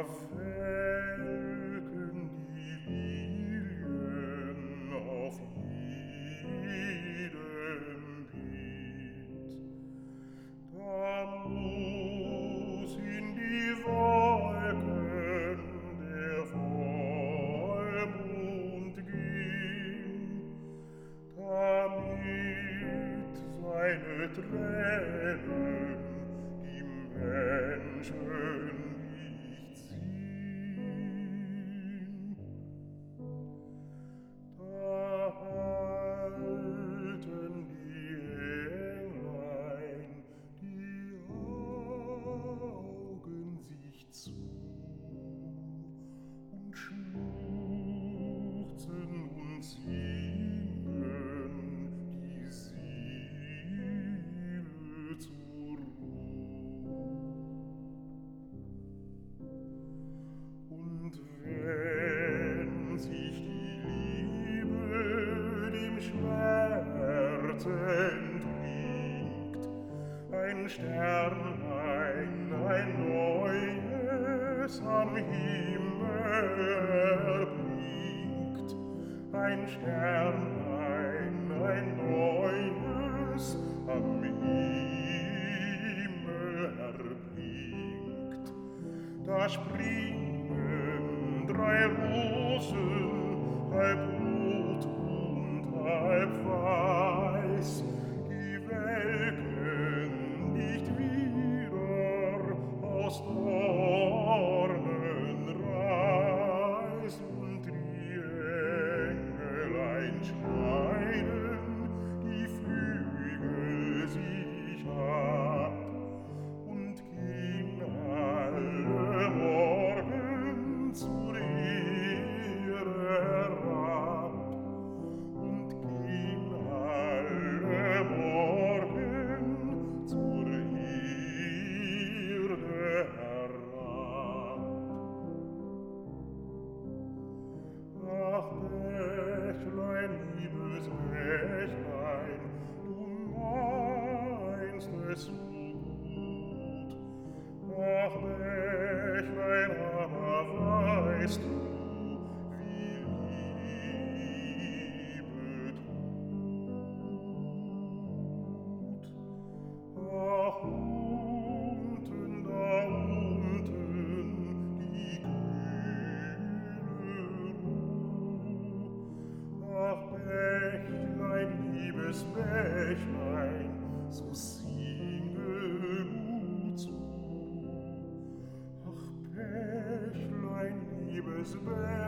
welken die Lilien auf jedem Beet. Da muss in die Wolken der Vollmond gehen, damit seine Tränen die Menschen nicht sehen. Da halten die Englein die Augen sich zu und schluchzen und singen die Seele zur Ruhe. Und wenn sich die Liebe dem Schmerz entringt, ein Sternlein, ein neues am Himmel erblinkt, ein Sternlein, ein neues am Himmel erblinkt. Da springen drei Rosen, halb rot und halb weiß, die welken nicht wieder aus Dornenreis, und die Engelein schneiden die Flügel sich ab und gehen alle morgen zur Erde herab, und gehen alle morgen zur Erde herab. Ach, Bächlein, liebes Bächlein, du meinst es so gut. Ach, Bächlein, aber weißt du, wie Liebe tut? Ach, unten, da unten, die kühle Ruh. Ach, Bächlein, liebes Bächlein, so singe du zu. Ach, Bächlein, liebes Bächlein,